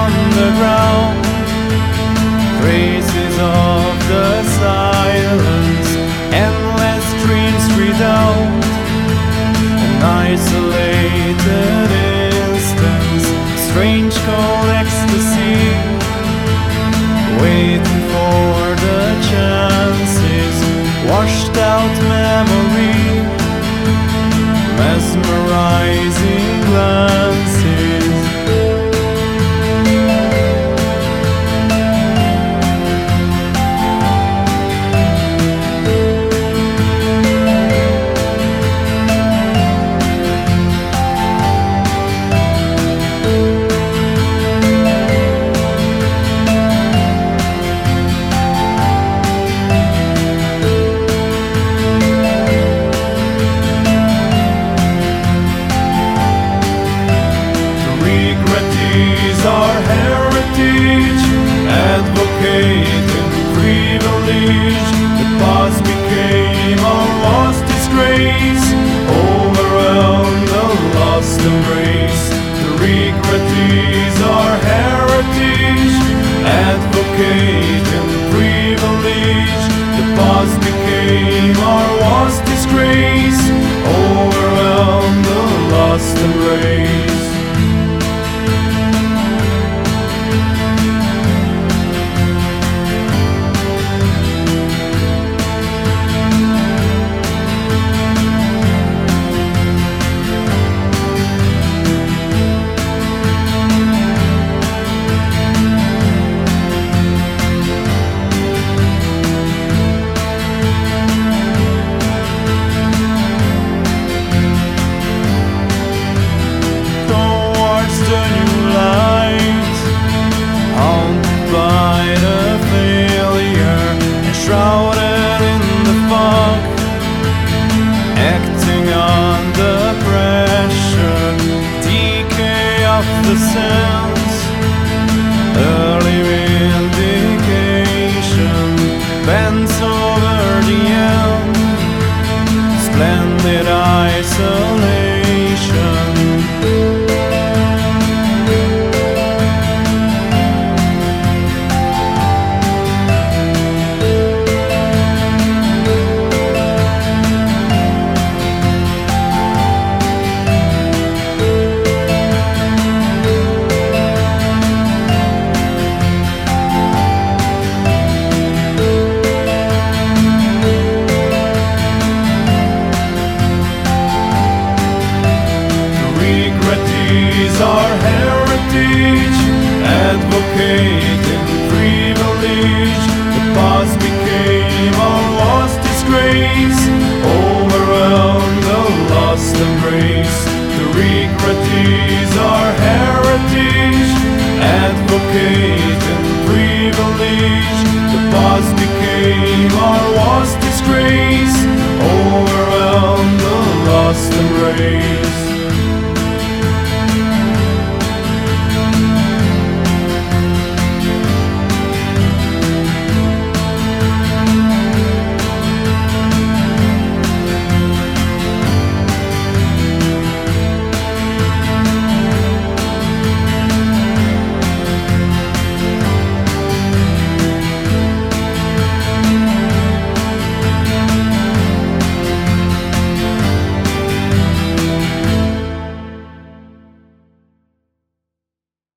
on the ground, traces of the silence, endless dreams redound. An isolated instance, strange cold ecstasy, waiting for the chances, washed out memory, mesmerizing glances. Our heritage, advocating privilege. The past became our lost disgrace, overwhelmed the lost embrace. The regret is our heritage, advocating privilege. The past became our lost disgrace, overwhelmed the lost embrace. Shrouded in the fog, acting under pressure, decay of the sense, early vindication, bends over the end, splendid isolation. Our heritage, advocating privilege. The past became our lost disgrace, overwhelmed the lost embrace. The regret is our heritage, advocating privilege. The past became our lost disgrace,